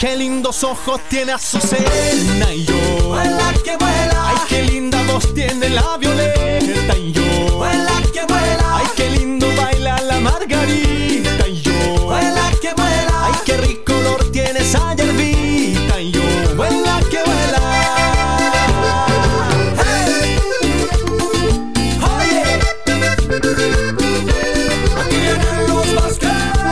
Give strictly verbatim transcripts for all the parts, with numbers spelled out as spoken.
qué lindos ojos tiene Azucena y yo. Vuela que vuela. Ay, qué linda voz tiene la Violeta y yo. Vuela que vuela. Ay, qué lindo baila la Margarita y yo. Vuela que vuela. Ay, qué rico olor tiene esa hierbita y yo. Vuela que vuela. Hey. Oye, aquí vienen los Vázquez.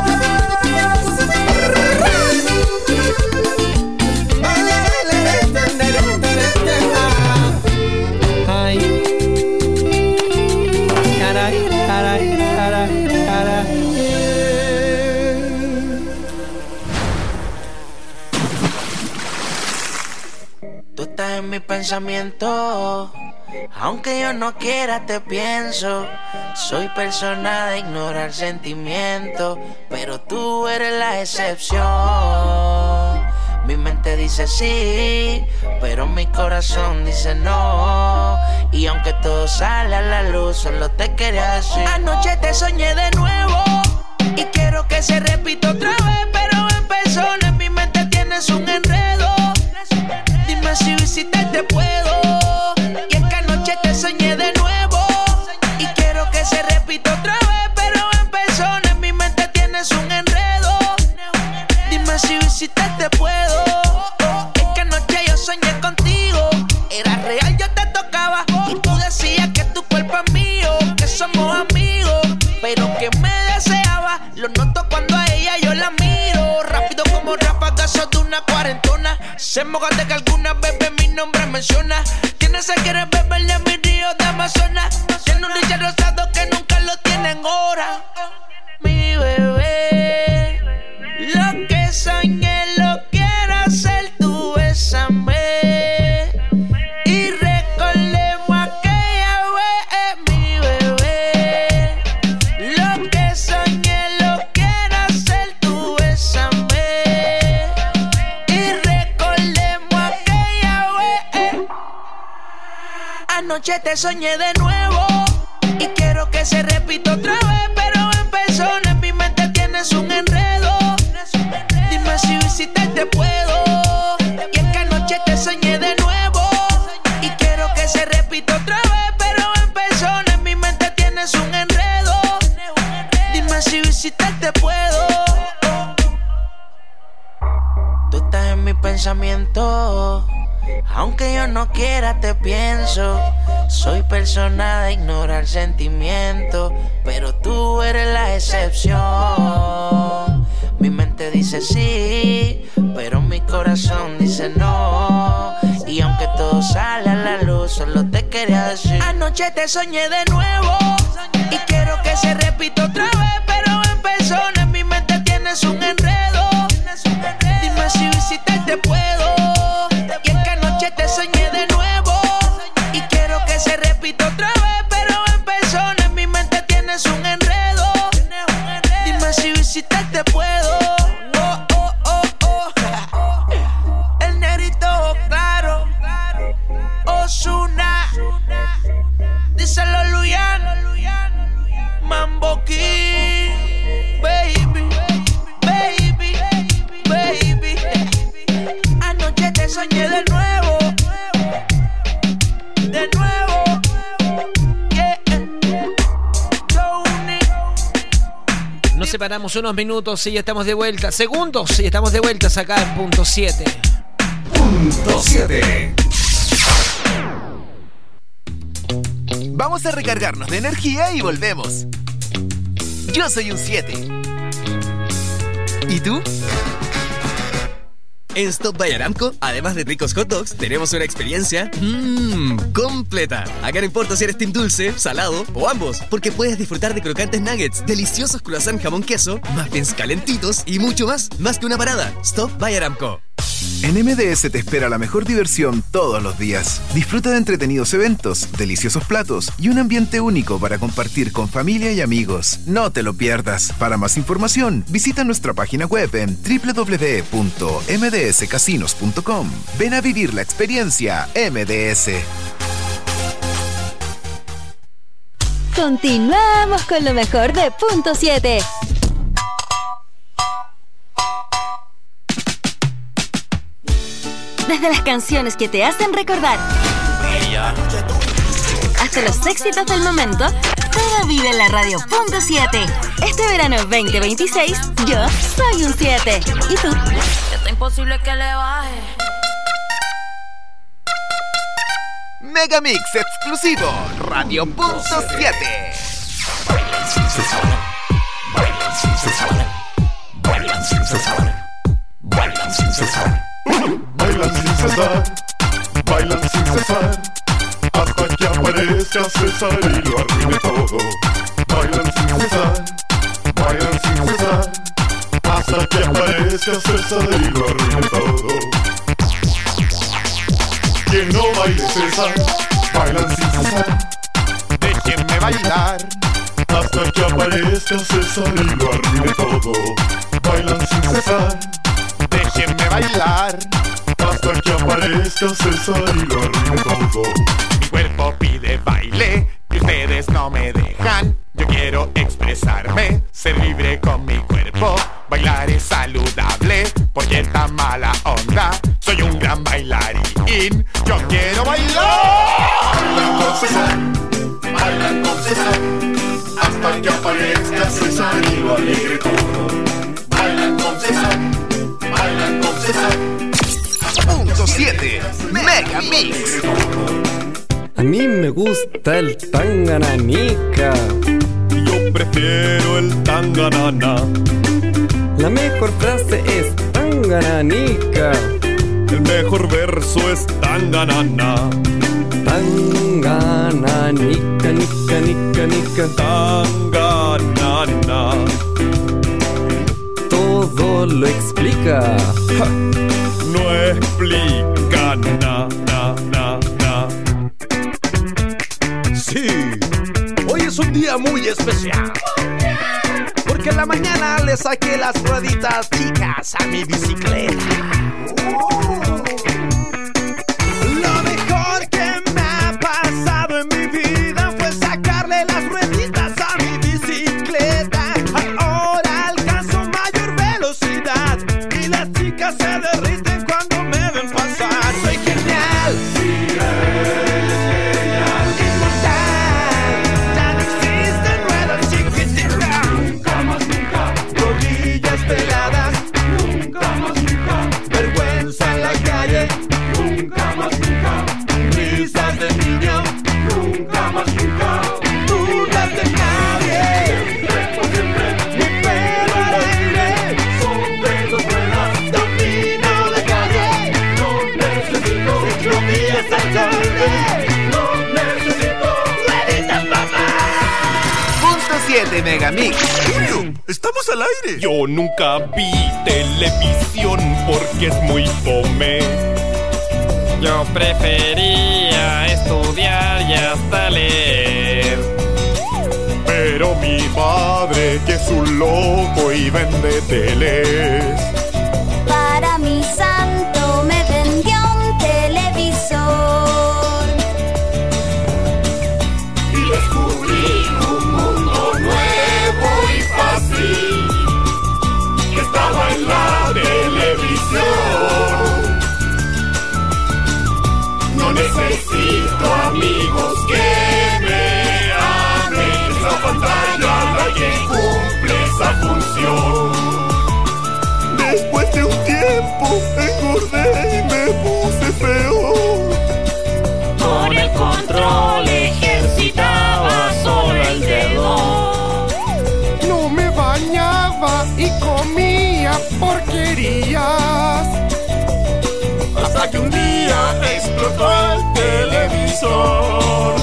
Tú estás en mi pensamiento, aunque yo no quiera te pienso. Soy persona de ignorar sentimientos, pero tú eres la excepción. Mi mente dice sí, pero mi corazón dice no. Y aunque todo sale a la luz, solo te quería decir. Anoche te soñé de nuevo y quiero que se repita otra vez, pero en persona en mi mente tienes un enredo. Dime si visitarte puedo. Y es que anoche te soñé de nuevo y quiero que se repita otra vez, pero en persona en mi mente tienes un enredo. Dime si visitarte puedo. Es que anoche yo soñé contigo, era real, yo te tocaba y tú decías que tu cuerpo es mío, que somos amigos, pero que me deseaba. Lo noto cuando a ella yo la miro, rápido como ráfagazos de una cuarentona. Se moja de que alguna bebé mi nombre menciona. Quienes se quiere beberle a mi río de Amazonas. Tiene un Richard rosado que nunca lo tiene en hora. Mi bebé, lo que soñé lo quiero hacer, tú bésame y recordemos aquella vez. Mi bebé, lo que soñé lo quiero hacer, tú bésame y recordemos aquella vez. Anoche te soñé de nuevo y quiero que se repita otra vez, pero en persona en mi mente tienes un enredo. Dime si visitarte puedo. Y es que anoche te soñé de nuevo y quiero que se repita otra vez, pero en persona en mi mente tienes un enredo. Dime si visitarte puedo. Tú estás en mi pensamiento, aunque yo no quiera te pienso. Soy persona de ignorar sentimientos, pero tú eres la excepción. Mi mente dice sí, pero mi corazón dice no. Y aunque todo sale a la luz, solo te quería decir. Anoche te soñé de nuevo y quiero que se repita otra vez, pero en persona en mi mente tienes un enredo. Dime si visitarte puedo. Y es que anoche te soñé de nuevo y quiero que se repita otra vez, pero en persona en mi mente tienes un enredo. Dime si visitarte puedo. Oh, oh, oh, oh. El negrito claro, Ozuna, díselo Luyan, Mambo King, baby, baby, baby. Anoche te soñé de nuevo, de nuevo, yeah. Tony. Nos separamos unos minutos y ya estamos de vuelta. Segundos y estamos de vuelta acá en punto siete. Punto siete. Vamos a recargarnos de energía y volvemos. Yo soy un siete. ¿Y tú? En Stop by Aramco, además de ricos hot dogs, tenemos una experiencia mmm, completa. Acá no importa si eres team dulce, salado o ambos, porque puedes disfrutar de crocantes nuggets, deliciosos croissants jamón queso, muffins calentitos y mucho más, más que una parada. Stop by Aramco. En M D S te espera la mejor diversión todos los días. Disfruta de entretenidos eventos, deliciosos platos y un ambiente único para compartir con familia y amigos. No te lo pierdas. Para más información, visita nuestra página web en doble u doble u doble u punto m d s casinos punto com. Ven a vivir la experiencia M D S. Continuamos con lo mejor de punto siete. Desde las canciones que te hacen recordar hasta los éxitos del momento, todo vive en la radio punto siete. Este verano veinte veintiséis, yo soy un siete. ¿Y tú? Está imposible que le baje. Megamix exclusivo, Radio punto siete. Bailan sin cesar, bailan sin cesar, bailan sin cesar, bailan sin cesar, bailan sin cesar, bailan sin cesar, hasta que aparezca César y lo arruine todo. Bailan sin cesar, bailan sin cesar, hasta que aparezca César y lo arruine todo. Quien no baile César, bailan sin cesar, déjenme bailar hasta que aparezca César y lo arruine todo. Bailan sin cesar, déjenme bailar hasta que aparezca César y lo arruine todo. Mi cuerpo pide baile y ustedes no me dejan. Yo quiero expresarme, ser libre con mi cuerpo. Bailar es saludable, porque esta mala onda. Soy un gran bailarín, yo quiero bailar. Bailan con César, bailan con César, hasta que aparezca César y lo alegre todo. Bailan con César, bailan con César. Punto siete, Megamix. A mí me gusta el tangananica. Yo prefiero el tanganana. La mejor frase es tangananica. El mejor verso es tanganana. Tangananica, nica, nica, nica. Tanganana. Todo lo explica. Ja. No explica na, na, na, na. Sí, hoy es un día muy especial, porque en la mañana le saqué las rueditas chicas a mi bicicleta. Lo mejor que me ha pasado en mi vida fue sacarle las rueditas a mi bicicleta. Ahora alcanzo mayor velocidad y las chicas se derriten cuando me ven pasar. Soy genial. Sí, eres genial. Inmortal. Ya no existen ruedas chiquititas. Nunca más, nunca. Rodillas peladas. Nunca más, nunca. Vergüenza en la calle. Nunca más, nunca. Risas de niño. Nunca más, nunca. Dudas de nadie. Mi pelo al aire. Sobre dos ruedas. Domino de calle. No necesito ciclovías al tarde. No necesito rueditas, mamá. Punto siete, Megamix. Estamos al aire. Yo nunca vi televisión porque es muy fome. Yo prefería estudiar y hasta leer. Pero mi padre, que es un loco y vende teles. Para mi santo me vendió un televisor. Y descubrí un mundo nuevo y fácil que estaba en la televisión. No necesito amigos que me amen. Esa pantalla la que cumple esa función. Después de un tiempo engordé y me puse feo. Con el control ejercitaba solo el dedo. No me bañaba y comía porquerías. Hasta que un día explotó el televisor.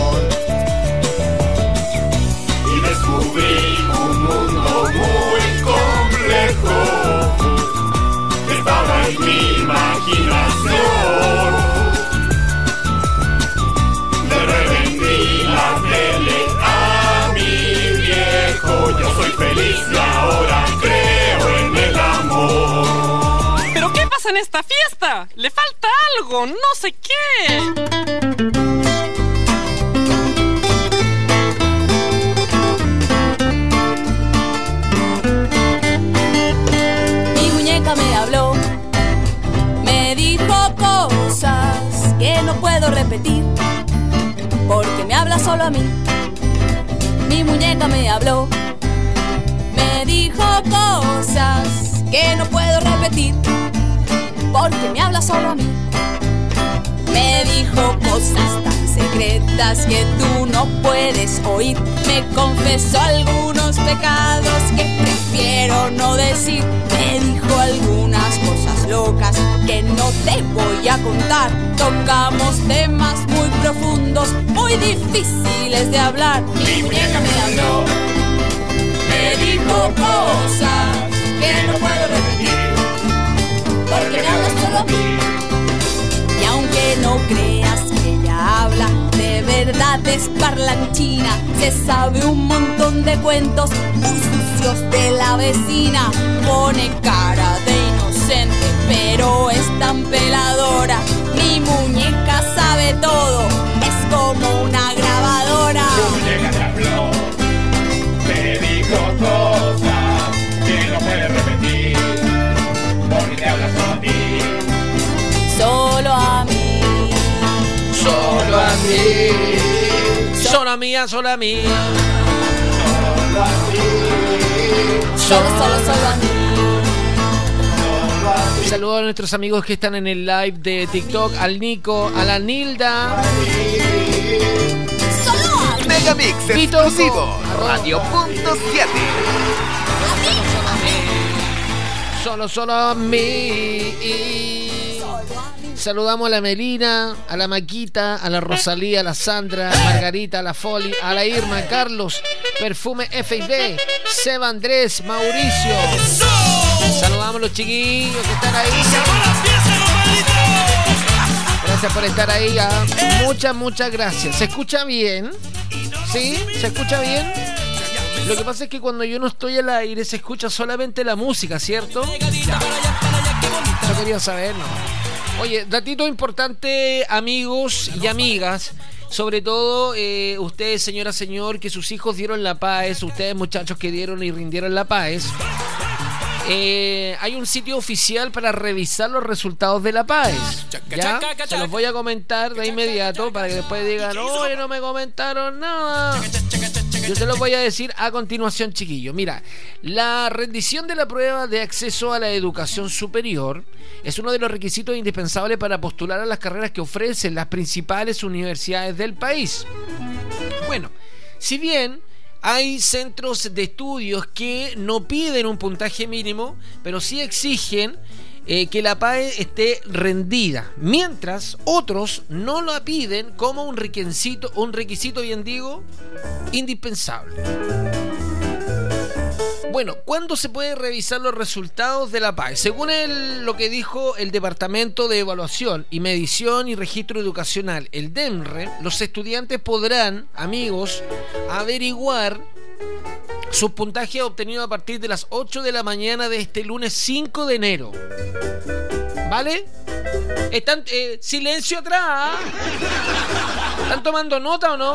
Y descubrí un mundo muy complejo que estaba en mi imaginación. Le revendí la tele a mi viejo. Yo soy feliz y ahora creo en el amor. ¿Pero qué pasa en esta fiesta? Le falta algo, no sé qué. Mi muñeca me habló, me dijo cosas solo a mí. Mi muñeca me habló, me dijo cosas que no puedo repetir, porque me habla solo a mí. Me dijo cosas tan secretas que tú no puedes oír. Me confesó algunos pecados que prefiero no decir. Me dijo algunas cosas locas que no te voy a contar. Tocamos temas muy profundos, muy difíciles de hablar. Mi muñeca me habló, me dijo cosas que no puedo repetir, porque me hablas solo a mí. Y aunque no creas que ella habla, de verdad es parlanchina. Se sabe un montón de cuentos muy sucios de la vecina. Pone cara de inocente, pero es tan peladora. Mi muñeca sabe todo, es como una grabadora. Tu muñeca te habló, te dijo cosas que no puedes repetir, porque te habla solo a ti. Solo a mí, solo a mí, solo a mí, solo a mí, solo a ti, solo, solo, solo a mí. Un saludo a nuestros amigos que están en el live de TikTok, al Nico, a la Nilda. Solo a mí. Megamix exclusivo, Radio punto siete. Solo, solo a mí. Saludamos a la Melina, a la Maquita, a la Rosalía, a la Sandra, a Margarita, a la Foli, a la Irma, Carlos, Perfume F y B, Seba Andrés, Mauricio. Saludamos a los chiquillos que están ahí. Gracias por estar ahí. ¿eh? Muchas, muchas gracias. ¿Se escucha bien? ¿Sí? ¿Se escucha bien? Lo que pasa es que cuando yo no estoy al aire se escucha solamente la música, ¿cierto? Ya. Yo quería saber, ¿no? Oye, datito importante, amigos y amigas. Sobre todo, eh, ustedes, señora, señor, que sus hijos dieron la PAES. Ustedes, muchachos, que dieron y rindieron la PAES. Eh, hay un sitio oficial para revisar los resultados de la PAES. ¿Ya? Se los voy a comentar de inmediato para que después digan, oye, no me comentaron nada. Yo se los voy a decir a continuación, chiquillos. Mira, la rendición de la prueba de acceso a la educación superior es uno de los requisitos indispensables para postular a las carreras que ofrecen las principales universidades del país. Bueno, si bien hay centros de estudios que no piden un puntaje mínimo, pero sí exigen eh, que la PAES esté rendida, mientras otros no la piden como un requisito, un requisito, bien digo, indispensable. Bueno, ¿cuándo se puede revisar los resultados de la PAES? Según el, lo que dijo el Departamento de Evaluación y Medición y Registro Educacional, el DEMRE, los estudiantes podrán, amigos, averiguar sus puntajes obtenidos a partir de las ocho de la mañana de este lunes cinco de enero. ¿Vale? Están, eh, silencio atrás. ¿Están tomando nota o no?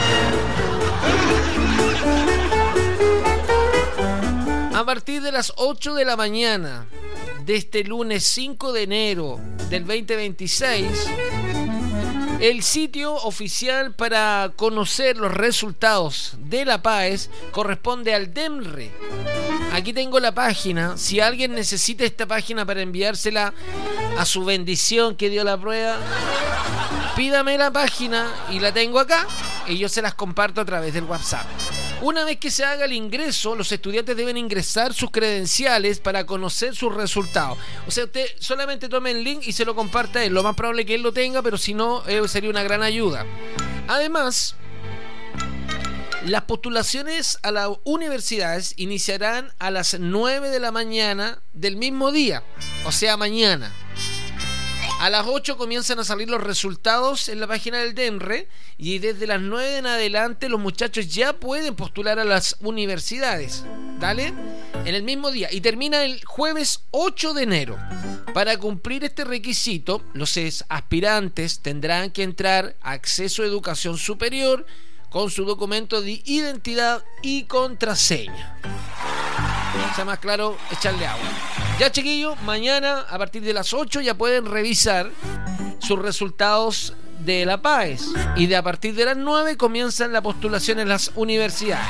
A partir de las ocho de la mañana de este lunes cinco de enero del veinte veintiséis, el sitio oficial para conocer los resultados de la PAES corresponde al DEMRE. Aquí tengo la página. Si alguien necesita esta página para enviársela a su bendición que dio la prueba, pídame la página y la tengo acá y yo se las comparto a través del WhatsApp. Una vez que se haga el ingreso, los estudiantes deben ingresar sus credenciales para conocer sus resultados. O sea, usted solamente tome el link y se lo comparta a él. Lo más probable es que él lo tenga, pero si no, eh, sería una gran ayuda. Además, las postulaciones a las universidades iniciarán a las nueve de la mañana del mismo día, o sea, mañana. A las ocho comienzan a salir los resultados en la página del DEMRE y desde las nueve en adelante los muchachos ya pueden postular a las universidades. ¿Dale? En el mismo día. Y termina el jueves ocho de enero. Para cumplir este requisito, los aspirantes tendrán que entrar a Acceso a Educación Superior con su documento de identidad y contraseña. Sea más claro, echarle agua. Ya, chiquillos, mañana a partir de las ocho ya pueden revisar sus resultados de la PAES. Y de a partir de las nueve comienzan la postulación en las universidades.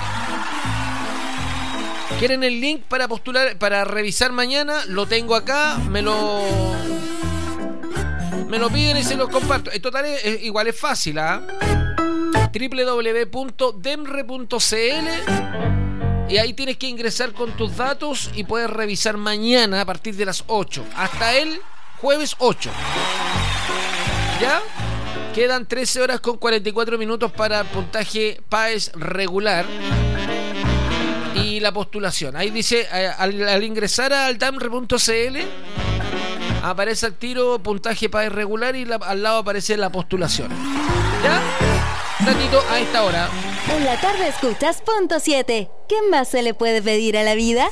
¿Quieren el link para postular, para revisar mañana? Lo tengo acá, me lo me lo piden y se los comparto. En total es, es, igual es fácil, ¿ah? doble u doble u doble u punto demre punto c l y ahí tienes que ingresar con tus datos y puedes revisar mañana a partir de las ocho hasta el jueves ocho. ¿Ya? Quedan trece horas con cuarenta y cuatro minutos para el puntaje PAES regular y la postulación. Ahí dice, al, al ingresar al damre punto c l aparece al tiro puntaje PAES regular y la, al lado aparece la postulación. ¿Ya? Ratito a esta hora. En la tarde escuchas punto siete. ¿Qué más se le puede pedir a la vida?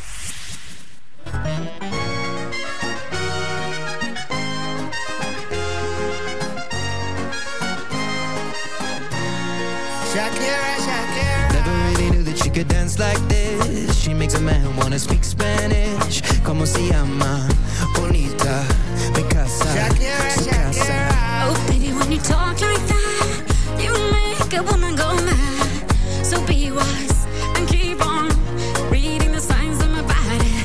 Shakira, Shakira. Never really knew that she could dance like this. She makes a man wanna speak Spanish. Como se llama? Bonita, mi casa, Shakira, su casa. Shakira. Oh, baby, when you talk like that, you make a woman go mad. So be wise and keep on reading the signs of my body.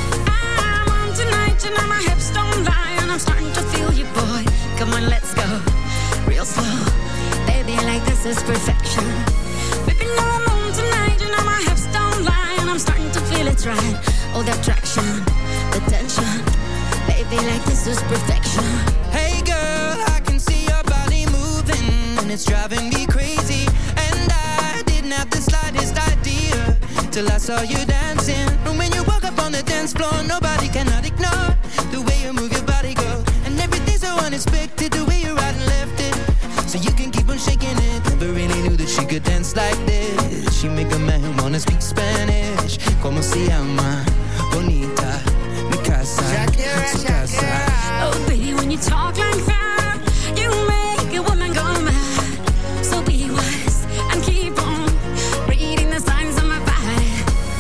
I'm on tonight, you know my hips don't lie, and I'm starting to feel you, boy. Come on, let's go real slow. Baby, like this is perfection. Baby, no, I'm on tonight, you know my hips don't lie, and I'm starting to feel it's right. Oh, the attraction, the tension. Baby, like this is perfection. Hey girl, I can see your body moving, and it's driving me crazy. And I didn't have the slightest idea till I saw you dancing. And when you walk up on the dance floor, nobody cannot ignore the way you move your body, girl. And everything's so unexpected, the way you right and left it. So you can keep on shaking it. Never really knew that she could dance like this. She make a man wanna speak Spanish. Como se llama? Bonita, mi casa, Shakira, su casa. Shakira. Oh, baby, when you talk like that, you make a woman go mad. So be wise and keep on reading the signs of my body.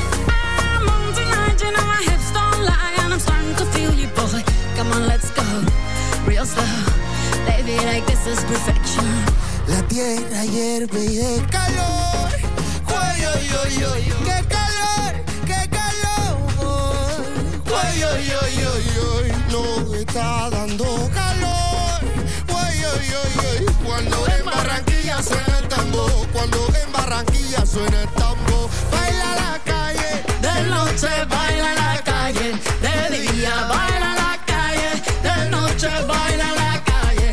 I'm on tonight, you know my hips don't lie, and I'm starting to feel you, boy. Come on, let's go real slow. Baby, like this is perfection. La tierra hierve y de calor. Uy, uy, uy, uy, qué calor, qué calor. Uy, uy, uy, uy, uy, no está dando calor. Uy, uy, uy, uy, cuando en Barranquilla suena el tambor, cuando en Barranquilla suena el tambor. Baila la calle, de noche baila la calle, de día baila la calle, de noche baila la calle.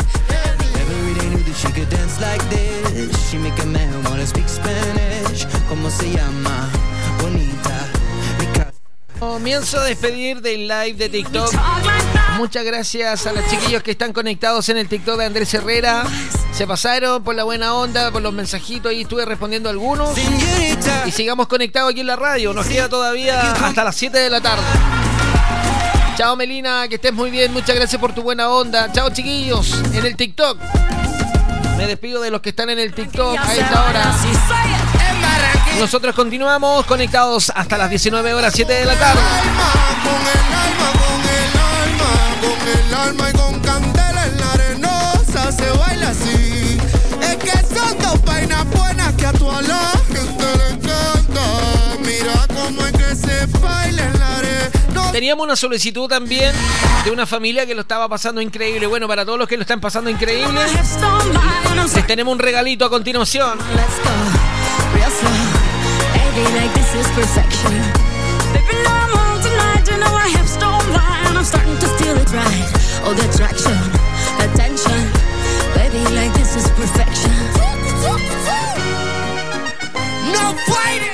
She could dance like this. She make a man wanna speak Spanish. ¿Cómo se llama? Bonita. Comienzo a despedir del live de TikTok. Muchas gracias a los chiquillos que están conectados en el TikTok de Andrés Herrera. Se pasaron por la buena onda, por los mensajitos y estuve respondiendo a algunos. Y sigamos conectados aquí en la radio. Nos queda todavía hasta las siete de la tarde. Chao Melina, que estés muy bien. Muchas gracias por tu buena onda. Chao chiquillos en el TikTok. Me despido de los que están en el TikTok a esta hora. Nosotros continuamos conectados hasta las diecinueve horas, siete de la tarde. Con el alma, con el alma y con candela en la arenosa se baila así. Es que son dos vainas buenas que a tu a la gente le encanta. Mira cómo es que se baila en la arena. Teníamos una solicitud también de una familia que lo estaba pasando increíble. Bueno, para todos los que lo están pasando increíble, les tenemos un regalito a continuación. No fighting.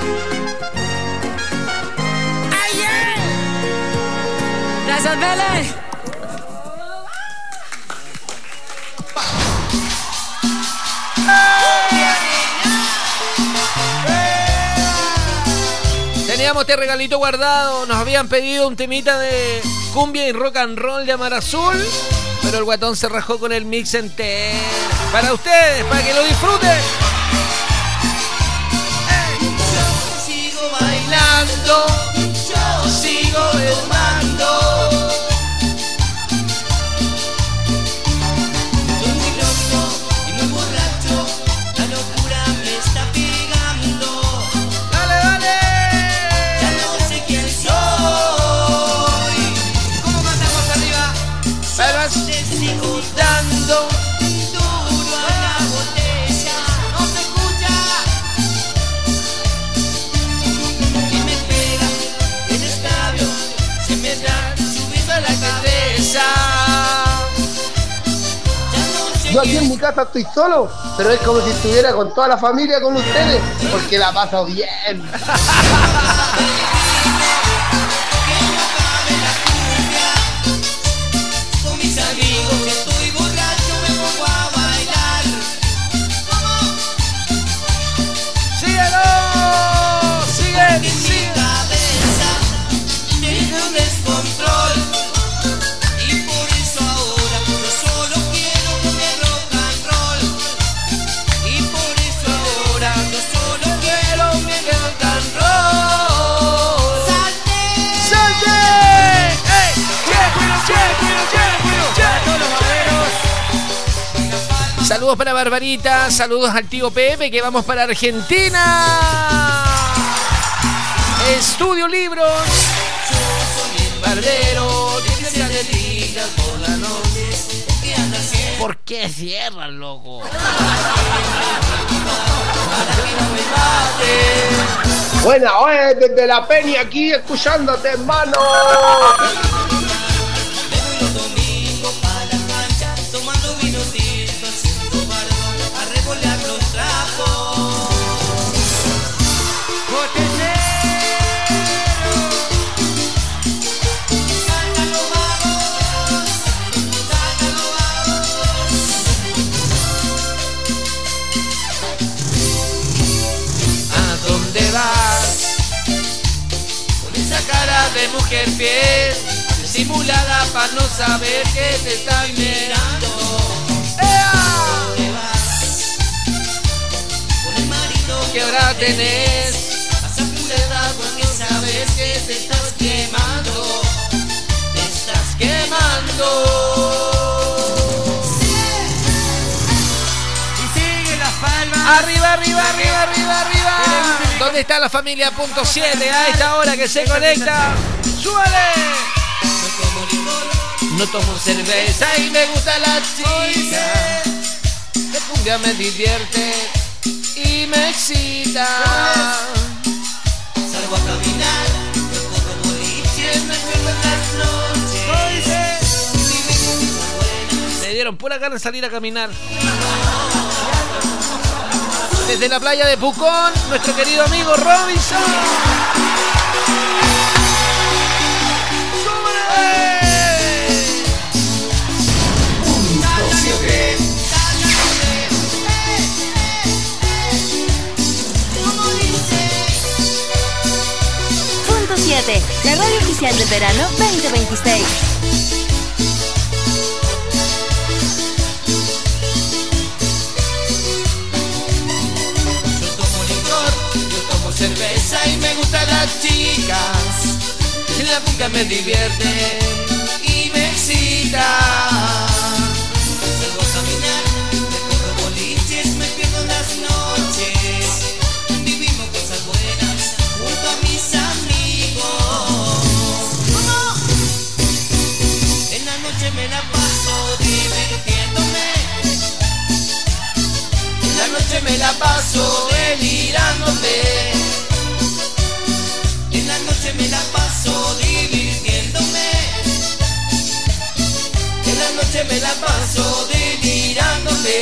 Gracias, Bele. Teníamos este regalito guardado. Nos habían pedido un temita de cumbia y rock and roll de Mar Azul, pero el guatón se rajó con el mix entero. Para ustedes, para que lo disfruten. Yo sigo bailando, yo sigo hermano. Yo aquí en mi casa estoy solo, pero es como si estuviera con toda la familia con ustedes, porque la paso bien. Con mis amigos estoy borracho, me pongo a bailar. ¡Síguelo! ¡Sigue! En mi cabeza tiene un descontrol. Y por eso ahora yo solo quiero comer rock and roll. Y por eso ahora yo solo quiero comer rock and roll. ¡Salte! ¡Salte! ¡Ey! ¡Che, cuido, che, cuido, che, cuido! ¡Che! Todos los barberos. Saludos para Barbarita, saludos al tío Pepe, que vamos para Argentina. Estudio Libros. Yo soy el barbero, que se de ligas por la noche. ¿Qué anda haciendo? ¿Por qué cierran, loco? Para que no me mate. Buena, oye, desde la Peña aquí escuchándote, hermano. Me voy los domingos para la cancha, tomando vino tinto, haciendo bardo, a revolear los trapos. Saltan los vagos, saltan los vagos. ¿A dónde vas? Con esa cara de mujer fiel, disimulada para no saber que te están mirando. ¿Dónde vas? Con el marido que ahora tenés, vas a puleda porque sabes que te estás quemando. Te estás quemando. Y sigue las palmas. Arriba, arriba, arriba, arriba, arriba. ¿Dónde está la familia punto siete a esta hora que se conecta? ¡Súbale! No tomo licor, no tomo cerveza y me gusta la chica. La cumbia me divierte y me excita. Salgo a caminar, recorro boliches, me pierdo en las noches. Me dieron pura gana de salir a caminar. Desde la playa de Pucón, nuestro querido amigo Robinson. Punto siete, la radio oficial del verano veinte veintiséis. Yo tomo licor, yo tomo cerveza y me gustan las chicas. En la punta me divierte y me excita. Salgo a caminar, recorro boliches, me pierdo en las noches. Vivimos cosas buenas junto a mis amigos. En la noche me la paso divirtiéndome. En la noche me la paso delirándome. En la noche me la paso divirtiéndome. En la noche me la paso delirándome.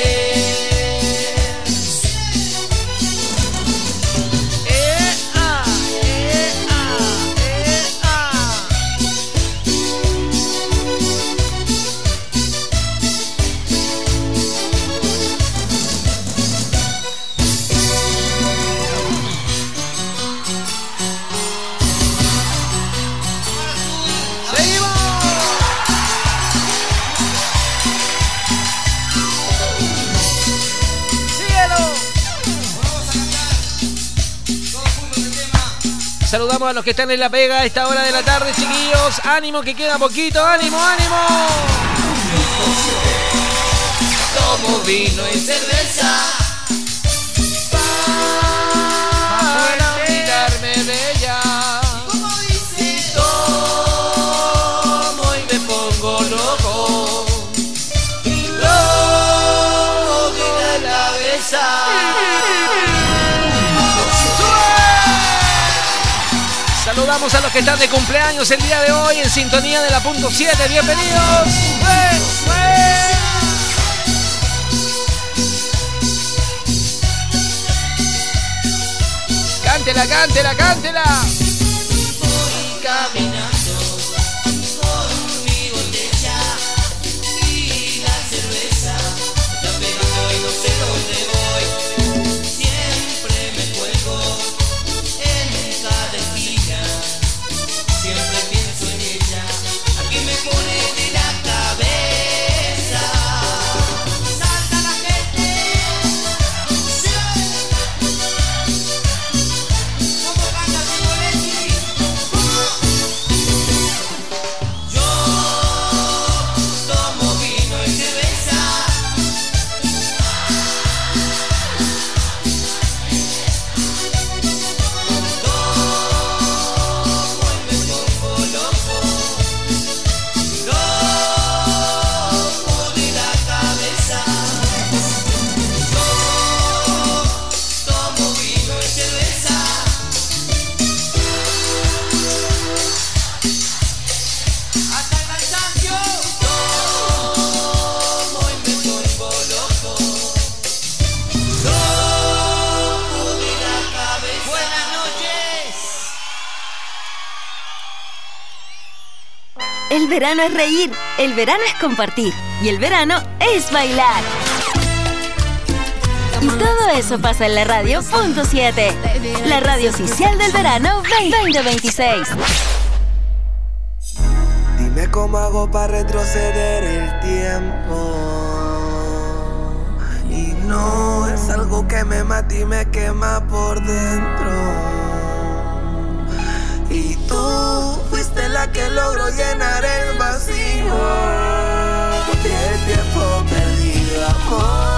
Eh, ah, eh, ah, eh, ah. ¡Seguimos! ¡Síguelo! Saludamos a los que están en la pega a esta hora de la tarde, chiquillos. Ánimo, que queda poquito. Ánimo, ánimo. Tomo vino y cerveza para olvidarme de ella. Y tomo y me pongo loco. Loco de la cabeza. Saludamos a los que están de cumpleaños el día de hoy en sintonía de la punto siete. Bienvenidos. ¡Fue, fue! cántela, cántela, cántela. Voy caminando con mi botella y la cerveza está pegando y no sé dónde voy. Siempre me cuelgo en cada esquina, siempre pienso en ella, aquí me pone de la cabeza. Salta la gente, como canta Simonetti. Yo tomo vino y cerveza. El verano es reír, el verano es compartir y el verano es bailar. Y todo eso pasa en la radio punto siete, la radio oficial del verano veinte veintiséis. Dime cómo hago para retroceder el tiempo. Y no es algo que me mata y me quema por dentro. Y tú fuiste la que logró llenar el vacío y el tiempo perdido, amor.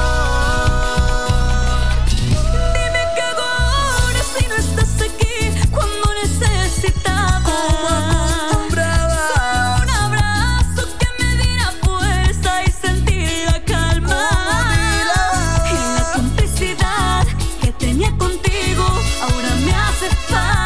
Dime qué hago ahora si no estás aquí cuando necesitaba. Como acostumbraba. Solo un abrazo que me diera fuerza y sentir la calma. Y la complicidad que tenía contigo ahora me hace falta.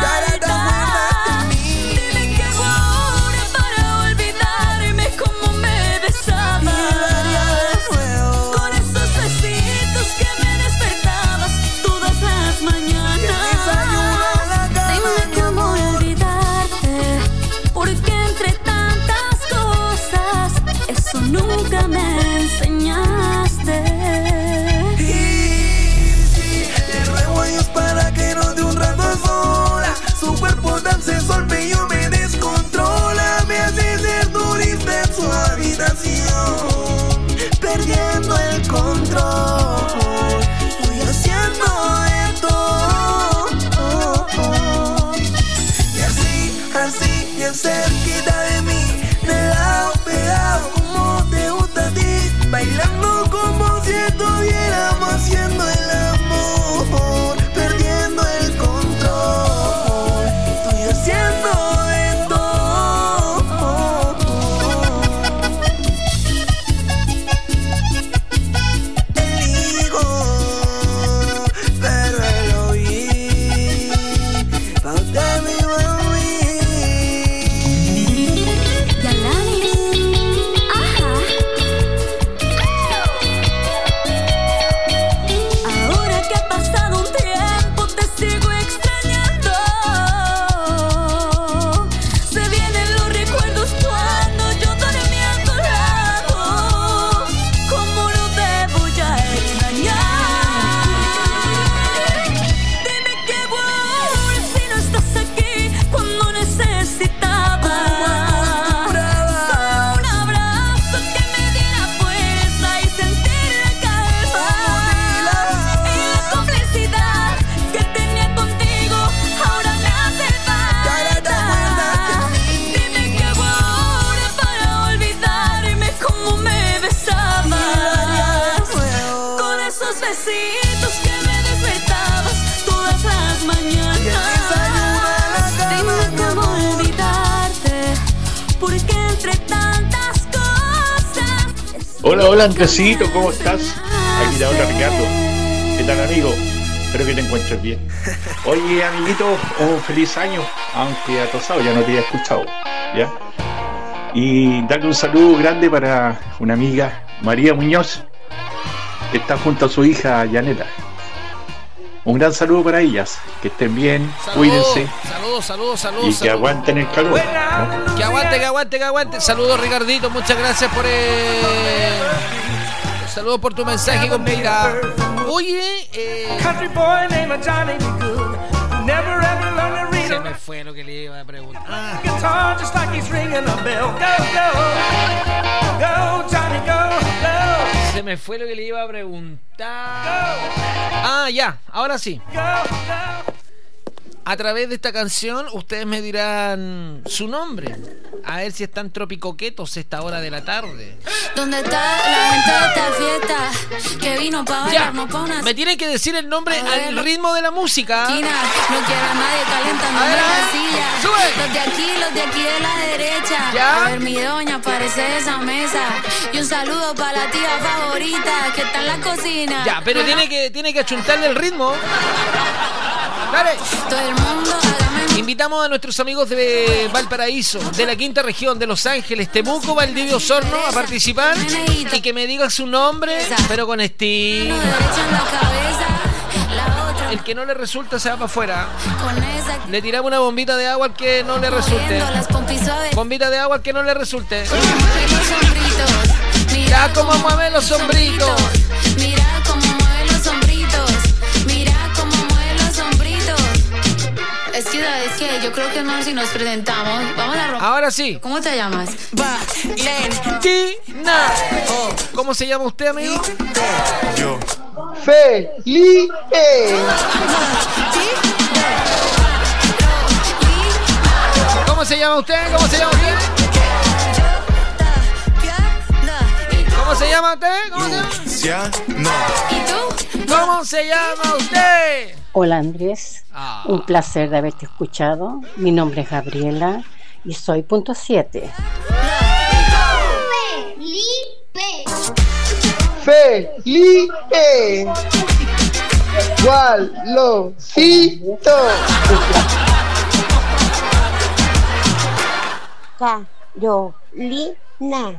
Nunca me enseñaste. Y sí, le ruego a Dios para que no de un rato a sola. Su cuerpo tan sensual yo me descontrola. Me hace ser turista en su habitación, perdiendo el control. Estoy haciendo esto. Y así, así, bien cerquita de mí, de lado pegado. Bailando como si estuviéramos haciendo el amor, perdiendo el control. Estoy haciendo esto. El hijo, pero el oí, pa' usted mi mami. Besitos que me despertabas todas las mañanas. Dime cómo olvidarte, porque entre tantas cosas. Hola, hola, Andresito, ¿cómo estás? Aquí te habla Ricardo. ¿Qué tal, amigo? Espero que te encuentres bien. Oye, amiguito, un feliz año, aunque atosado, ya no te había escuchado, ¿ya? Y darle un saludo grande para una amiga, María Muñoz, que está junto a su hija Yanela. Un gran saludo para ellas, que estén bien, cuídense. Saludos, saludos, saludos. Y que saludos. aguanten el calor, ¿no? Que aguante, que aguante, que aguante. Saludos, Ricardito, muchas gracias por el... Saludos por tu mensaje, compadre. Oye, eh... se me fue lo que le iba a preguntar. Ah. Se me fue lo que le iba a preguntar. Ah, ya, ahora sí. A través de esta canción, ustedes me dirán su nombre. A ver si están tropicoquetos esta hora de la tarde. ¿Dónde está la gente de esta fiesta? Que vino pa' bailar, no pa' una... Me tienen que decir el nombre al ritmo de la música. No quiero a nadie calentándome la silla. Sube. Los de aquí, los de aquí de la derecha. ¿Ya? A ver, mi doña aparece de esa mesa. Y un saludo para la tía favorita que está en la cocina. Ya, pero tiene que, tiene que achuntarle el ritmo. Dale. Todo el mundo, hágame... Invitamos a nuestros amigos de Valparaíso, de la quinta región, de Los Ángeles, Temuco, Valdivia, Osorno, a participar y que me digan su nombre, pero con estilo. El que no le resulta se va para afuera. Le tiramos una bombita de agua al que no le resulte. Bombita de agua al que no le resulte. Mira cómo mueve los sombritos. Mira cómo mueve los sombritos. Mira cómo mueve los sombritos. Es que, es que yo creo que no, si nos presentamos. Vamos a romper. Ahora sí. ¿Cómo te llamas? Valentina. Oh, ¿cómo se llama usted, amigo? Yo. Felipe. ¿Cómo se llama usted? ¿Cómo se llama usted? ¿Cómo se llama usted? ¿Cómo se llama? No. ¿Y tú? ¿Cómo se llama usted? Hola Andrés, Ah. un placer de haberte escuchado. Mi nombre es Gabriela y soy punto siete. Felipe. Gualocito. Carolina.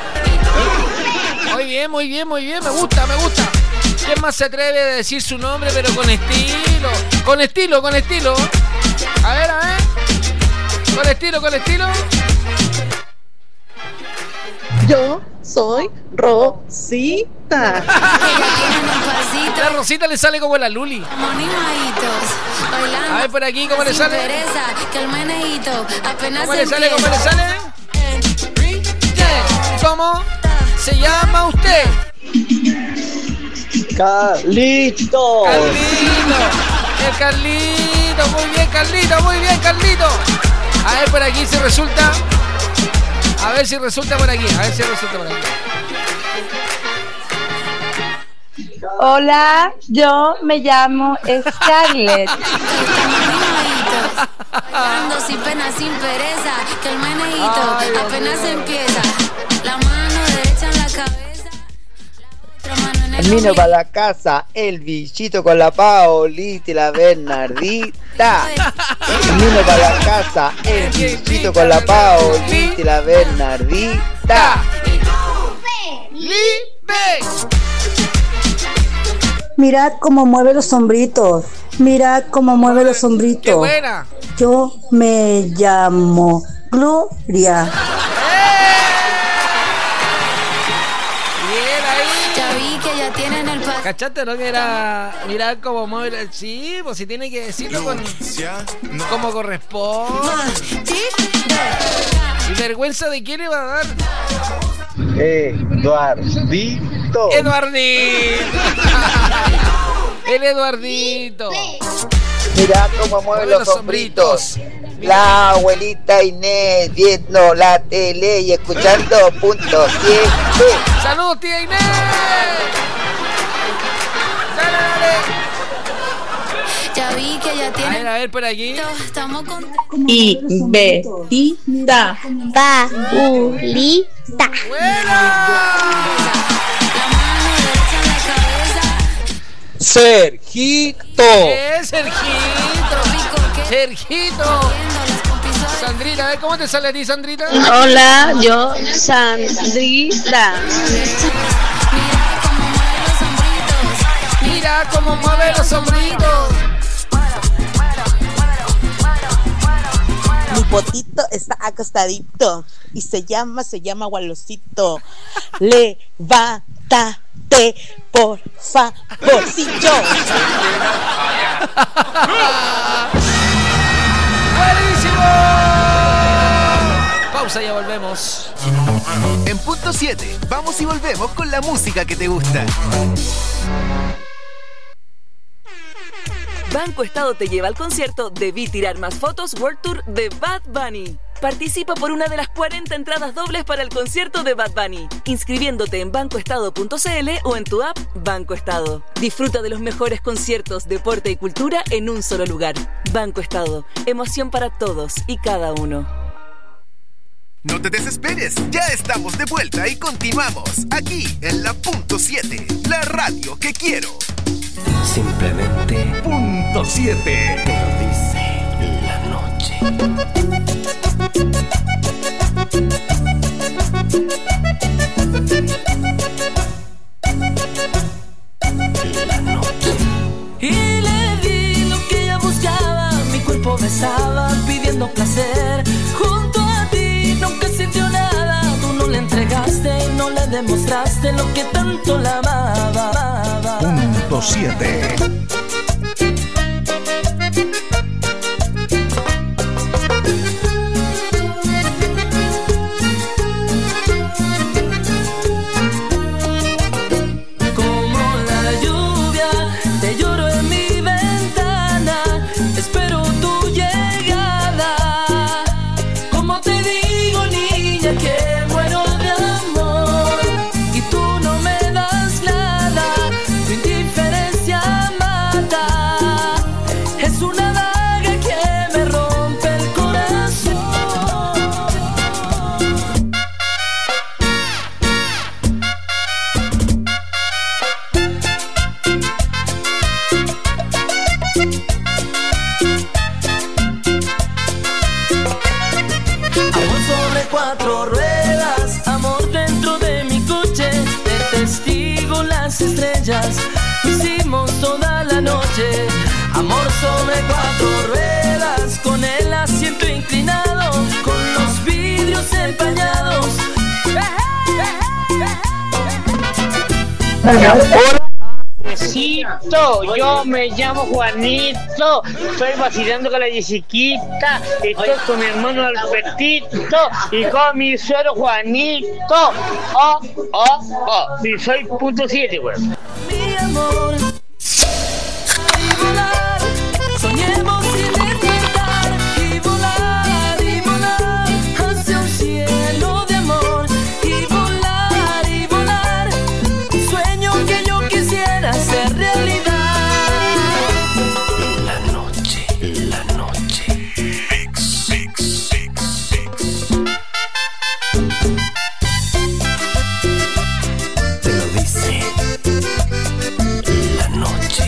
Muy bien, muy bien, muy bien. Me gusta, me gusta. ¿Quién más se atreve a decir su nombre pero con estilo? Con estilo, con estilo. A ver, a ver. Con estilo, con estilo. Yo soy Rosita. La Rosita le sale como la Luli. A ver por aquí, ¿cómo le sale? ¿Cómo le sale? ¿Cómo le sale? ¿Cómo se llama usted? Carlito. Carlito. El Carlito. Muy bien, Carlito. Muy bien, Carlito. A ver por aquí si resulta. A ver si resulta por aquí. A ver si resulta por aquí. Hola, yo me llamo Scarlett. Bailando sin pena, sin pereza, que el menejito Ay, apenas Dios. empieza. La mano derecha en la cabeza, la otra mano en el Camino para la casa, el bichito con la Paolita y la Bernardita. Camino para la casa, el bichito con la Paolita y la Bernardita. Mirad cómo mueve los sombritos. Mirad cómo mueve los sombritos. ¡Qué buena! Yo me llamo Gloria. Bien ahí. Ya vi que ya tienen el paso. ¿Cachaste, no? Que era mirar cómo mueve el... Sí, pues si tiene que decirlo con... como corresponde. ¿Y vergüenza de quién le va a dar? Eduardito. Eduardito. El Eduardito. Mira cómo mueve los sombritos. La abuelita Inés viendo la tele y escuchando punto siete. ¡Saludos, tía Inés! ¡Dale, dale! Ya vi que ya A tienen. ver, a ver, por aquí. Estamos contentos. Y Betita. Paulita. Sergito. ¿Qué es Sergito? Sergito. Sandrita, a ver, ¿cómo te sale a ti, Sandrita? Hola, yo Sandrita. Mira cómo mueve los hombritos. Mi potito está acostadito y se llama, se llama Gualocito. Levántate, por favorcito. ¡Buenísimo! Pausa, ya volvemos. En punto siete, vamos y volvemos con la música que te gusta. Banco Estado te lleva al concierto Debí Tirar Más Fotos World Tour de Bad Bunny. Participa por una de las cuarenta entradas dobles para el concierto de Bad Bunny, inscribiéndote en banco estado punto c l o en tu app Banco Estado. Disfruta de los mejores conciertos, deporte y cultura en un solo lugar. Banco Estado, emoción para todos y cada uno. No te desesperes, ya estamos de vuelta y continuamos aquí en la punto siete, la radio que quiero. Simplemente punto siete. Te lo dice la noche. La noche. Y le di lo que ella buscaba. Mi cuerpo besaba pidiendo placer. Junto a ti nunca sintió nada. Tú no le entregaste, no le demostraste lo que tanto la amaba. Punto siete. Como la lluvia, te lloro en mi ventana. Espero tu llegada. Como te digo, niña, que muero de amor. Y tú no me das nada. Tu indiferencia mata. Es una daga que me rompe el corazón. Amor sobre cuatro ruedas, amor dentro de mi coche, de testigo las estrellas, lo hicimos toda la noche. Amor sobre cuatro ruedas, con el asiento inclinado, con los vidrios empañados. Juancito, yo me llamo Juanito, estoy vacilando con la Jessiquita, estoy con mi hermano Albertito y con mi suegro Juanito. Oh, oh, oh, y soy punto siete, weón. Mi amor, y volar, soñemos sin despertar, y volar, y volar, hacia un cielo de amor, y volar, y volar, un sueño que yo quisiera hacer realidad. La noche, la noche. Mix, mix, mix, mix. Te lo dice la noche.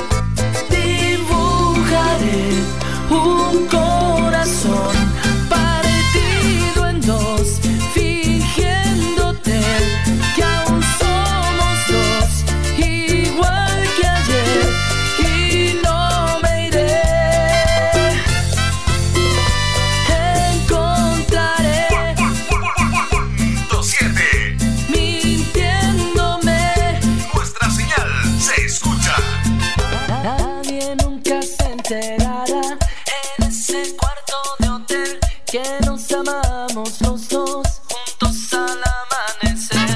Dibujaré un corazón partido en dos, fingiéndote que aún somos dos, igual que ayer, y no me iré. Encontraré Punto siete. mintiéndome. Nuestra señal se escucha. Nadie nunca se enterará en ese cuarto de hotel que nos amamos los dos juntos al amanecer.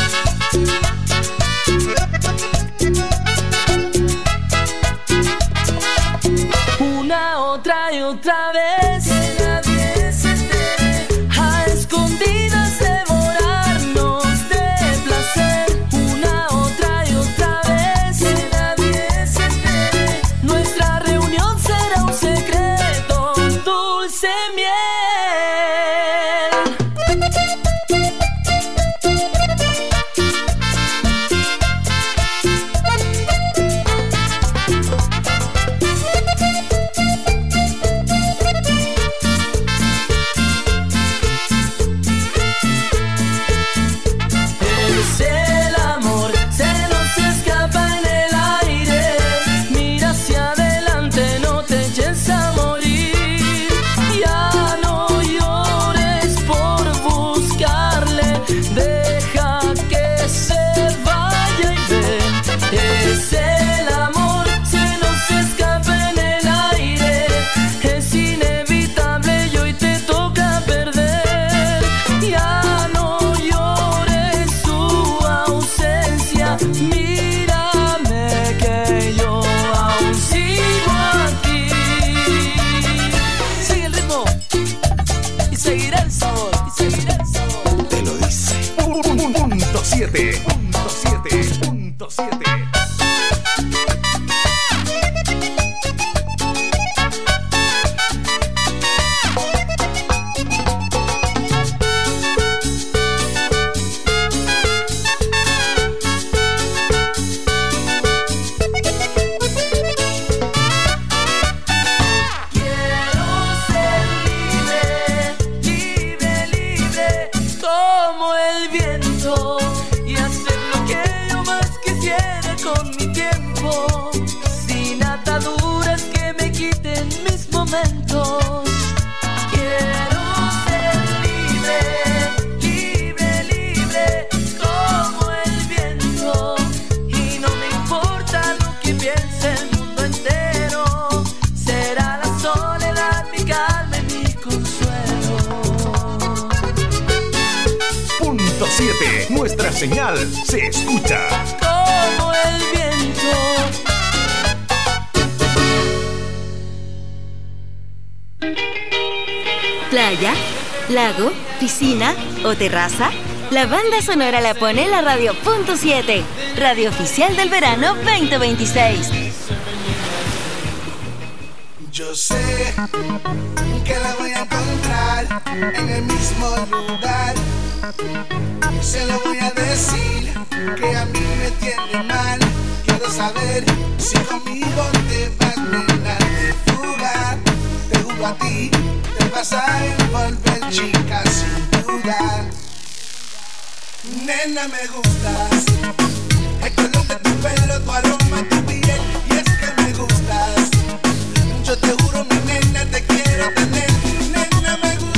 Una, otra y otra vez, que nadie se entere, a escondidas devorarnos de placer. Una, otra y otra vez, que nadie se entere, nuestra reunión será un secreto, dulce miel. Es el amor, se nos escapa en el aire. siete punto siete punto siete. Nuestra señal se escucha como el viento. Playa, lago, piscina o terraza. La banda sonora la pone la Radio Punto siete, radio oficial del verano veinte veintiséis. Yo sé que la voy a encontrar en el mismo lugar. Se lo voy a decir que a mí me tiene mal. Quiero saber si conmigo te vas, nena, de fuga. Te juro a ti, te vas a envolver, chica, sin duda. Nena, me gustas. El color de tu pelo, tu aroma, tu piel. Y es que me gustas. Yo te juro, mi nena, te quiero tener. Nena, me gustas.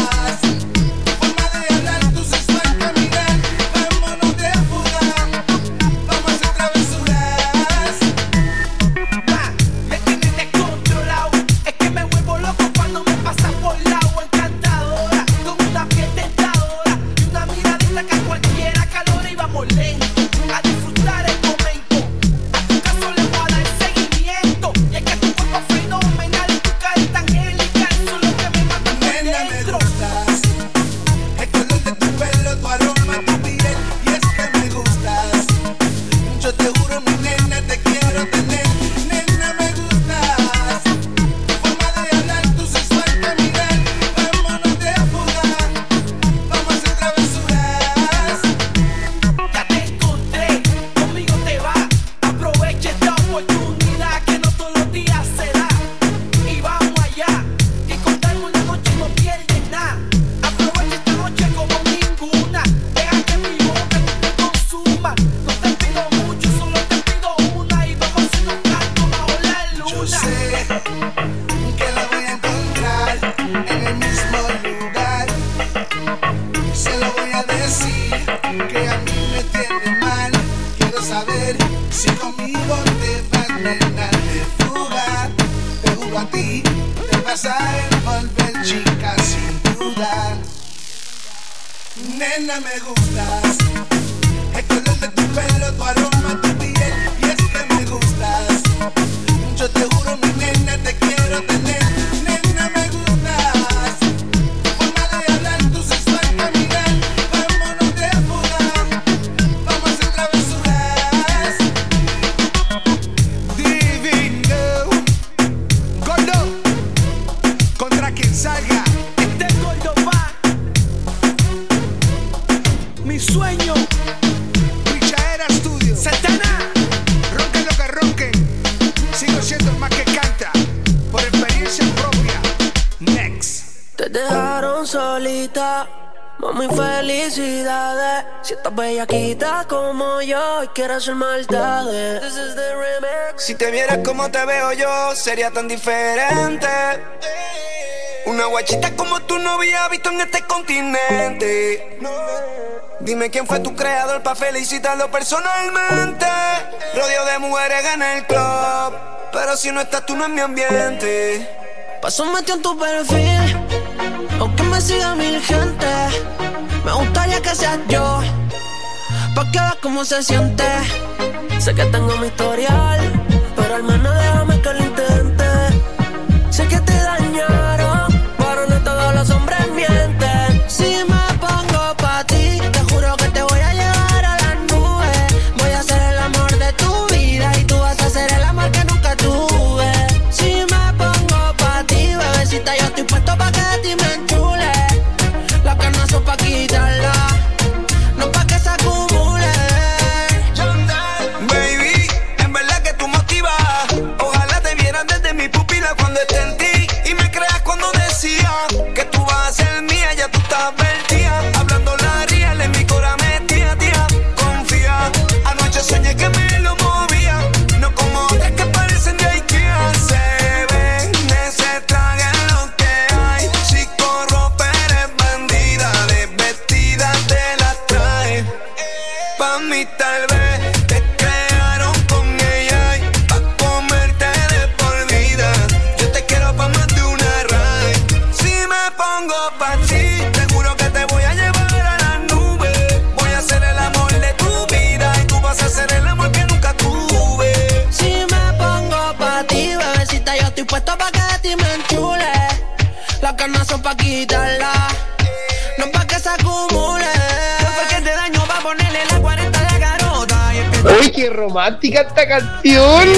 Nena, me gustas. El color de tu pelo, tu aroma, tu piel. Y es que me gustas. Yo te juro, mi nena, te quiero tener. Nena, me gustas. Tu forma de hablar, tu sensual caminar. Vámonos de fuga. Vamos a hacer travesuras. Divino. Gordo. Contra quien salga. Este gordo va. Mi sueño, Pichadera Studio. Santana, ronquen lo que ronquen. Sigo siendo el más que canta, por experiencia propia. Next. Te dejaron solita, mami, felicidades. Si estás bellaquita como yo y quieres hacer maldades. This is the remix. Si te vieras como te veo yo, sería tan diferente. Una guachita como tú no había visto en este continente. Dime quién fue tu creador pa' felicitarlo personalmente. Rodeo de mujeres en el club, pero si no estás tú no es mi ambiente. Paso metido en tu perfil, aunque me siga mil gente. Me gustaría que seas yo, pa' que veas cómo se siente. Sé que tengo mi historial, pero al menos déjame que lo intente. Sé que te dañaron, pero no todos los hombres mienten. Si me pongo pa' ti, te juro que te voy a llevar a la ti me enchule. Las ganas son pa' quitarla, no pa' que se acumule. Porque te daño va a ponerle la cuarenta de garota. Uy, qué romántica esta canción.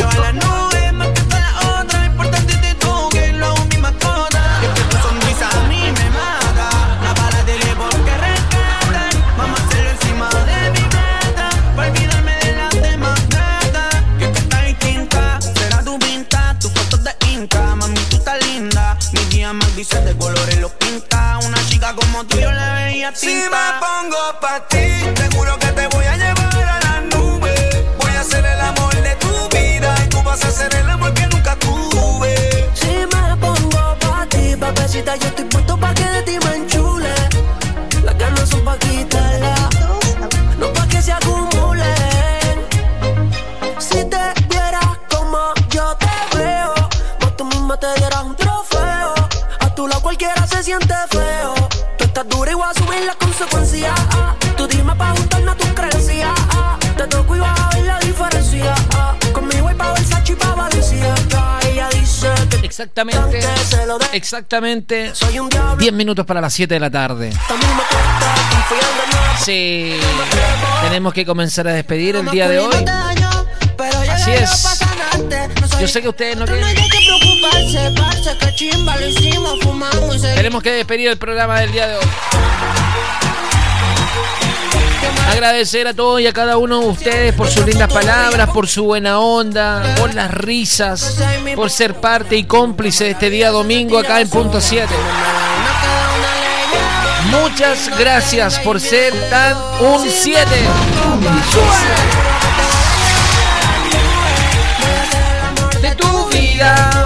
De colores los pinta. Una chica como tú yo le veía tinta. Si me pongo pa' ti, seguro que te voy a llevar a la nube. Voy a ser el amor de tu vida y tú vas a ser el amor que nunca tuve. Si me pongo pa' ti, papacita, yo estoy puesto pa' que de ti me enchule. Las ganas son pa' quitarla, no pa' que se acumulen. Si te vieras como yo te veo, vos tú misma te dieras un trofeo. Tu lado cualquiera se siente feo. Tú estás dura y voy a asumir las consecuencias. Ah, tú dime pa' juntarnos a tus creencias. Ah, te toco y vas a ver la diferencia. Ah, conmigo hay pa' Versace y pa' Valencia. Ella dice que exactamente, exactamente diez minutos para las siete de la tarde. Sí, tenemos que comenzar a despedir el día de hoy. Así es. Yo sé que ustedes no quieren. Tenemos que despedir el programa del día de hoy. Agradecer a todos y a cada uno de ustedes por sus lindas palabras, por su buena onda, por las risas, por ser parte y cómplice de este día domingo acá en Punto siete. Muchas gracias por ser tan un siete. De tu vida.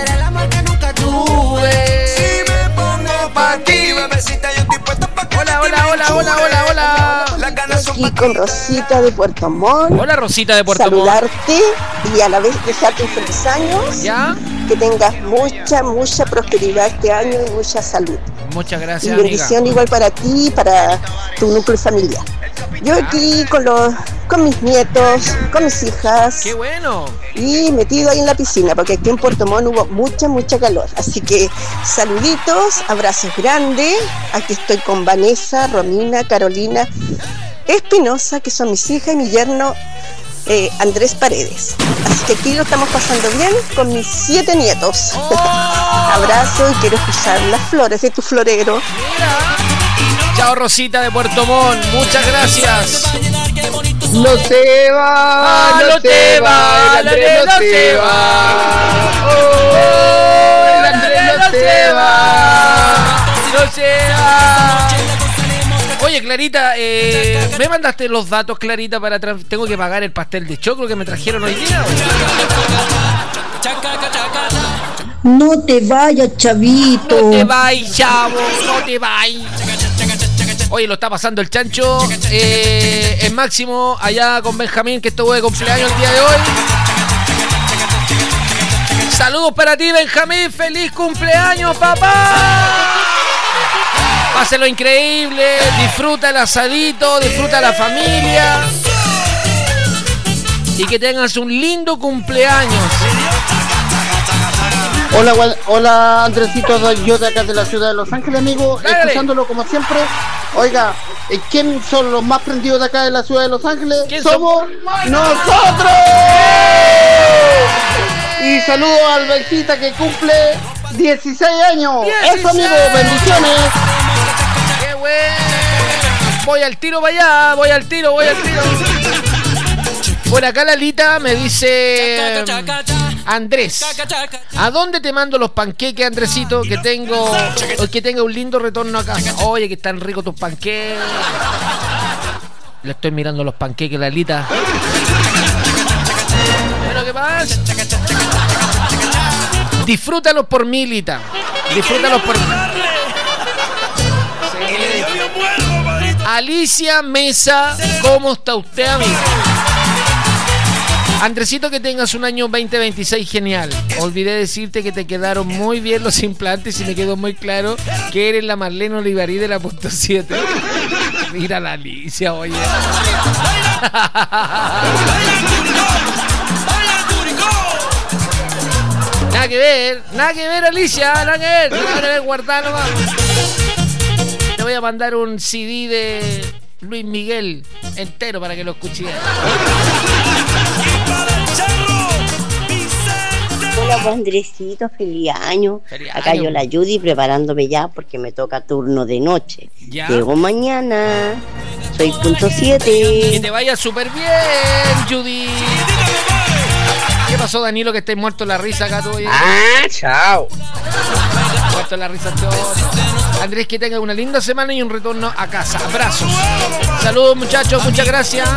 Hola, hola, hola, hola, hola, hola. Aquí con Rosita de Puerto Montt. Hola, Rosita de Puerto Montt. Saludarte y a la vez desearte un feliz años. ¿Ya? Que tengas mucha, mucha prosperidad este año y mucha salud. Muchas gracias, y bendición amiga. Igual para ti y para tu núcleo familiar. Yo aquí con los con mis nietos, con mis hijas. ¡Qué bueno! Y metido ahí en la piscina, porque aquí en Puerto Montt hubo mucha, mucha calor. Así que saluditos, abrazos grandes. Aquí estoy con Vanessa, Romina, Carolina Espinosa, que son mis hijas, y mi yerno eh, Andrés Paredes. Así que aquí lo estamos pasando bien con mis siete nietos. ¡Oh! Abrazo y quiero escuchar las flores de tu florero. Mira. Chao, Rosita de Puerto Montt, muchas gracias. No se va, ah, no, no te va, el Andrés no se va. Oh, el Andrés no se va. No se va. Oye, Clarita, eh, ¿me mandaste los datos, Clarita, para tra- tengo que pagar el pastel de choclo que me trajeron hoy día? No te vayas, chavito. No te vayas, chavo, no te vayas. Oye, lo está pasando el chancho eh, en Máximo allá con Benjamín, que estuvo de cumpleaños el día de hoy. Saludos para ti, Benjamín, feliz cumpleaños, papá. Páselo increíble, disfruta el asadito, disfruta la familia y que tengas un lindo cumpleaños. Hola, gua- hola Andresito, yo de acá de la ciudad de Los Ángeles, amigo, Dale. escuchándolo como siempre. Oiga, eh, ¿quién son los más prendidos de acá de la ciudad de Los Ángeles? ¿Quién ¡Somos son? nosotros! Y saludo al Benjita que cumple dieciséis años. dieciséis. Eso, amigo, bendiciones. ¡Qué bueno! Voy al tiro para allá, voy al tiro, voy al tiro. Por acá Lalita me dice Andrés, ¿a dónde te mando los panqueques, Andresito? Que tengo, que tenga un lindo retorno a casa. Oye, que están ricos tus panqueques. Le estoy mirando los panqueques, Lalita. Bueno, ¿qué pasa? Disfrútalos por mí, Lita. Disfrútalos por mí. Sí. Alicia Mesa, ¿cómo está usted, amigo? Andresito, que tengas un año veinte veintiséis genial. Olvidé decirte que te quedaron muy bien los implantes y me quedó muy claro que eres la Marlene Olivarí de la punto siete. Mira la Alicia, oye. Nada que ver, nada que ver, Alicia, nada que ver, nada que ver, guardalo más. Te voy a mandar un C D de Luis Miguel entero para que lo escuches. Hola, pues Andresito, feliz año. Feliz Acá año. yo la Judy preparándome ya porque me toca turno de noche. Ya. Llego mañana. Soy punto Que siete. te vaya súper bien, Judy. ¿Qué pasó, Danilo, que estés muerto en la risa acá tú? Ah, chao. Muerto en la risa todos. Andrés, que tenga una linda semana y un retorno a casa. Abrazos. Saludos, muchachos, muchas gracias.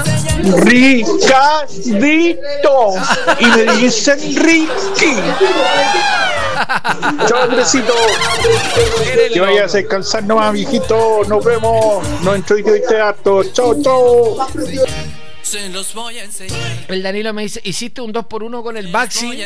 Ricardito. Y me dicen Ricky. Chao, Andresito. Que vayas a descansar nomás, viejito. Nos vemos. Nos entrevististe harto. Chao, chao. Se los voy a enseñar. El Danilo me dice, ¿hiciste un dos por uno con el Baxi?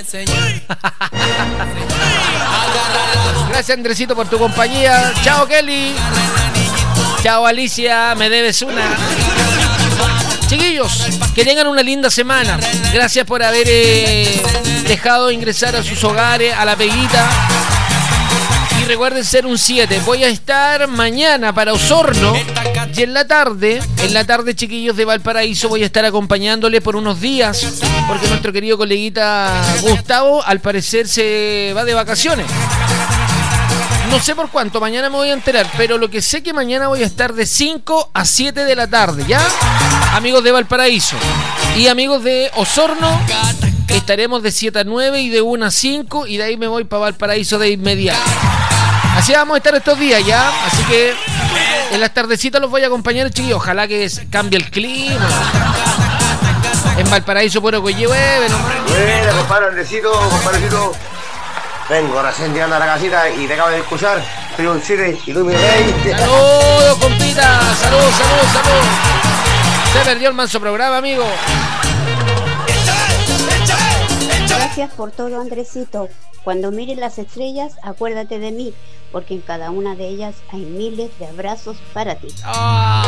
Gracias, Andresito, por tu compañía. Chao, Kelly. Chao, Alicia, me debes una. Chiquillos, que tengan una linda semana. Gracias por haber eh, dejado ingresar a sus hogares, a la peguita. Y recuerden ser un siete. Voy a estar mañana para Osorno. Y en la tarde, en la tarde, chiquillos de Valparaíso, voy a estar acompañándole por unos días. Porque nuestro querido coleguita Gustavo, al parecer, se va de vacaciones. No sé por cuánto, mañana me voy a enterar. Pero lo que sé que mañana voy a estar de cinco a siete de la tarde, ¿ya? Amigos de Valparaíso y amigos de Osorno, estaremos de siete a nueve y de una a cinco. Y de ahí me voy para Valparaíso de inmediato. Así vamos a estar estos días, ¿ya? Así que en las tardecitas los voy a acompañar, chiquillos. Ojalá que cambie el clima. En Valparaíso puro que llueve, ¿no? Bueno, compadre Andresito, compadrecito. Vengo recién llegando a la casita y te acabo de escuchar. Soy un siete y tú mi rey. ¡Saludos, compita! ¡Saludos, saludos, saludos! Se perdió el manso programa, amigo. Gracias por todo, Andresito. Cuando mires las estrellas, acuérdate de mí, porque en cada una de ellas hay miles de abrazos para ti. ¡Ah!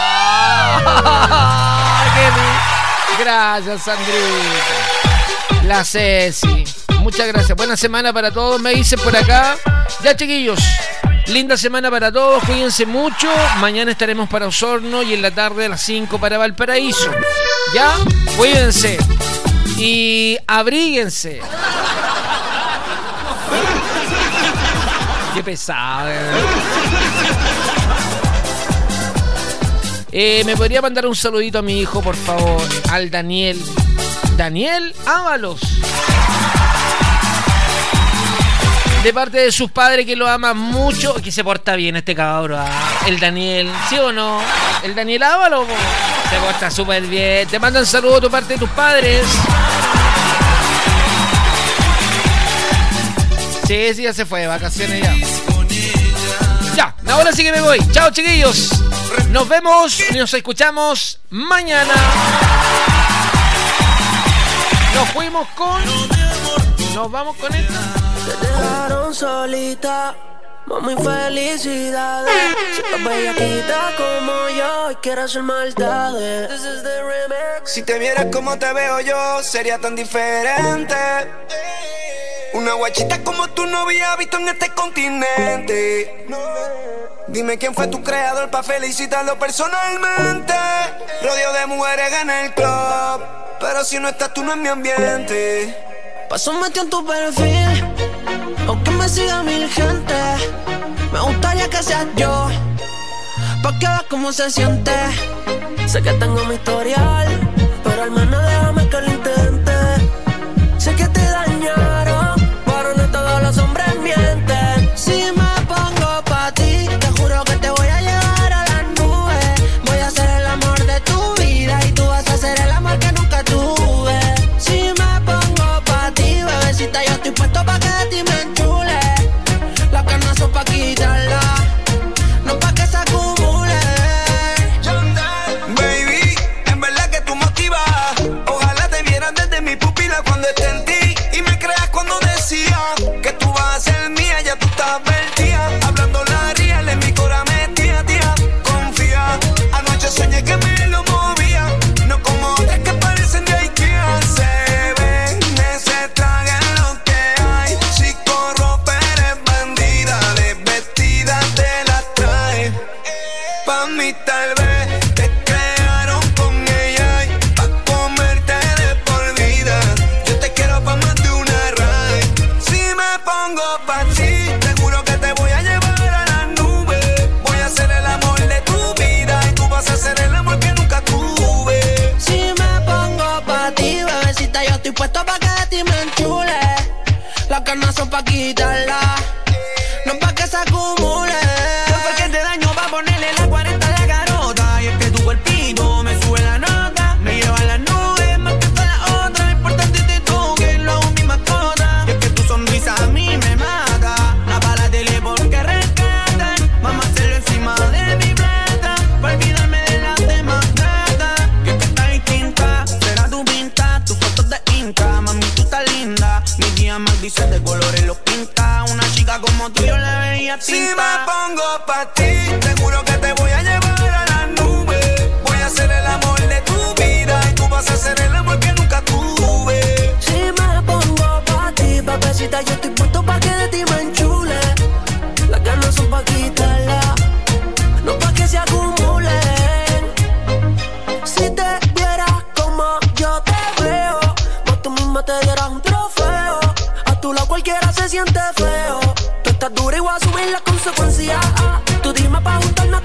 ¡Qué lindo! Gracias, Sandrita. La Ceci. Muchas gracias. Buena semana para todos, me dicen por acá. Ya, chiquillos. Linda semana para todos. Cuídense mucho. Mañana estaremos para Osorno y en la tarde a las cinco para Valparaíso. ¿Ya? Cuídense. Y abríguense. Qué pesado. Eh, ¿Me podría mandar un saludito a mi hijo, por favor? Al Daniel. Daniel Ábalos. De parte de sus padres, que lo aman mucho, que se porta bien este cabro, ¿ah? El Daniel, ¿sí o no? El Daniel Ábalos se porta súper bien. Te mandan saludos de parte de tus padres. Sí, sí, ya se fue de vacaciones ya. Ya, ahora sí que me voy. Chao, chiquillos. Nos vemos y nos escuchamos mañana. Nos fuimos con... Nos vamos con esta. Te dejaron solita, mami, felicidades. Si estás bellaquita como yo y quieres hacer maldades. This is the remix. Si te vieras como te veo yo, sería tan diferente. Una guachita como tú no había visto en este continente. Dime quién fue tu creador pa' felicitarlo personalmente. Rodeo de mujeres en el club, pero si no estás tú no es mi ambiente. Paso metido en tu perfil, aunque me siga mil gente. Me gustaría que seas yo, pa' que veas cómo se siente. Sé que tengo mi historial, pero al menos déjame que lo intente. Sé que te dañaron, pero no todos los hombres mienten. Si me pongo pa' ti, te juro que te voy a llevar a las nubes. Voy a ser el amor de tu vida y tú vas a ser el amor que nunca tuve. Si me pongo pa' ti, bebecita, yo estoy puesto pa' que de ti me enchule. Las ganas son pa' quitarla, no pa' que se acumule. Baby, en verdad que tú motivas. Ojalá te viera tenía tinta. Si me pongo pa' ti, te juro que te voy a llevar a la nube. Voy a ser el amor de tu vida y tú vas a ser el amor que nunca tuve. Si me pongo pa' ti, papacita, yo estoy puesto pa' que de ti me enchule. Las ganas son pa' quitarla, no pa' que se acumulen. Si te vieras como yo te veo, vos tú misma te dieras un trofeo. A tu lado cualquiera se siente feo. Tú estás dura y voy a subir las consecuencias. Tú dime pa' ajustarnos